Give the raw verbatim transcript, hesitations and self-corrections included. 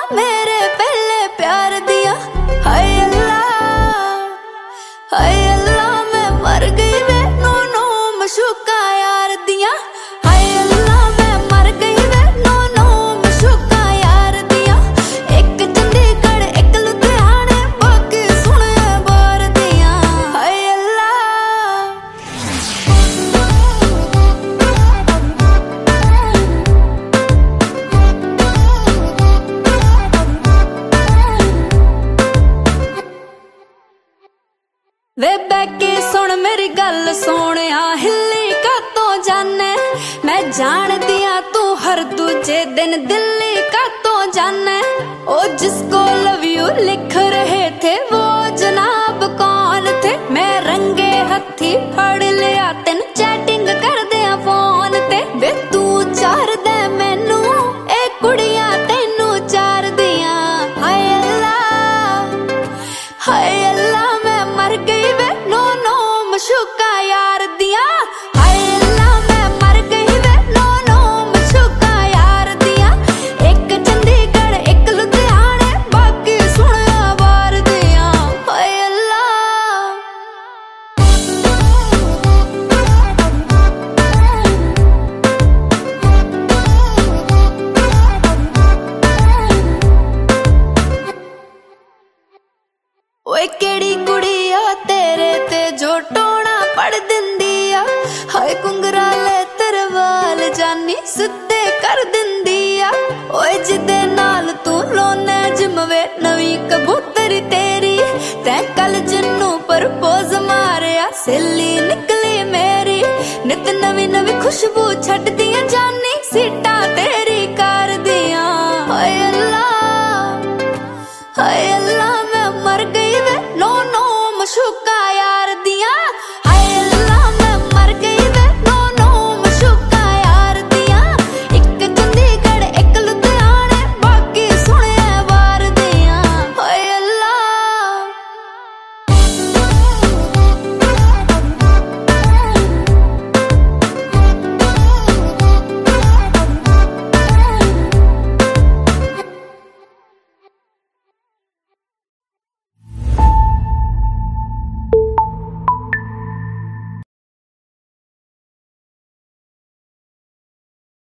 मेरे पहले प्यार दिया। हाय अल्लाह हाय अल्लाह मैं मर गई वे नो नो मशूका यार दिया। हाय अल्लाह मैं मर गई वे नो नो मशूका यार दिया। एक चंडीगढ़ एक लुधियाने बाकी सुने बार दिया। हाय अल्लाह वे बैके सुन मेरी गल सोनिया हिली का तो जाने। मैं जान दिया तू हर दूजे दिन दिल्ली का तो जाने। ओ जिसको लव यू लिख रहे थे वो जनाब कौन थे। मैं रंगे हथी फड़ लिया तेन चैटिंग कर दिया फोन ते। वे तू चार दे मैनू ए कुड़िया तेनू चार दिया। हाय अल्लाह हाय अल्लाह मैं मर गई वे नो नो मशूका यार दिया। हाय अल्लाह मैं मर गई वे नो नो मशूका यार दिया। एक चंडीगढ़ एक लुधियाने बाकी सुनिया बार दिया। हाय अल्लाह ओए केड़ी कुड़िया तेरे ते जो टोना पड़ दिंदी आ। हाय कुंगराले तेरे वाल जानी सिद्धे कर दिंदी आ। ओए जिदे नाल तू लोने जिमवे नवी कबूतरी तेरी। तैं कल जिन्नू प्रपोज मारिया सिल्ली निकली मेरी। नित नवी नवी खुशबू छट दिया जानी सीटा तेरी कार दिया। हाय अल्लाह हाय अल्लाह मैं मर गई वे नो नो मशूका